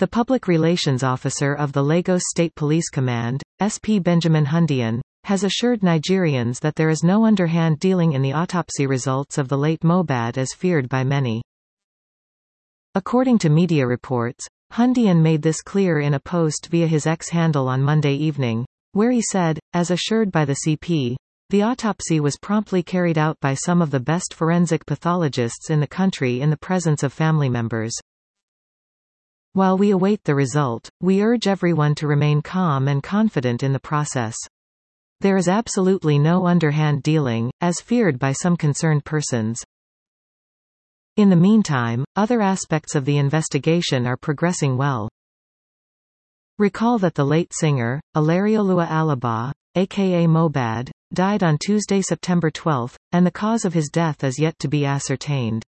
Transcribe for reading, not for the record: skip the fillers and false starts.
The public relations officer of the Lagos State Police Command, SP Benjamin Hundian, has assured Nigerians that there is no underhand dealing in the autopsy results of the late Mohbad as feared by many. According to media reports, Hundian made this clear in a post via his X handle on Monday evening, where he said, as assured by the CP, the autopsy was promptly carried out by some of the best forensic pathologists in the country in the presence of family members. While we await the result, we urge everyone to remain calm and confident in the process. There is absolutely no underhand dealing, as feared by some concerned persons. In the meantime, other aspects of the investigation are progressing well. Recall that the late singer, Ilerioluwa Alaba, aka Mohbad, died on Tuesday, September 12, and the cause of his death is yet to be ascertained.